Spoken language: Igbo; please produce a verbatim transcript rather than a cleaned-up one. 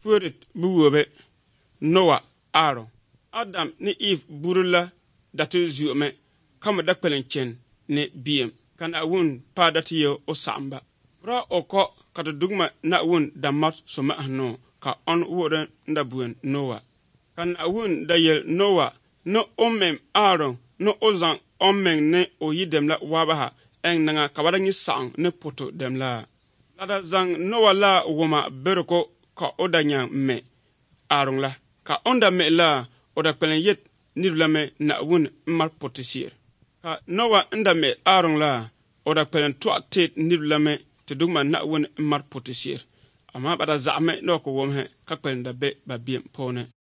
Furet buwobe Noah Aaron Adam ni Eve burula datu zuome kama dakpelen chen ne biem kan awun pa datiyo o samba ra oko kata dugma na awun damat soma hano ka on woden ndabuen Noah kan awun dayel Noah no omem Aaron no ozan omeng ne oyidemla wabaha eng nanga kabadangi sang ne poto demla lada zang Noah la woma beroko ka odanya me Aaron la ka onda me la oda pelen yet nirulame na wun mar potisir ka Noah nda me Aaron la oda pelen tuak tet nirulame te dugma na wun mar potisir ama bada zame no ko wom he ka pelen da be ba biem pone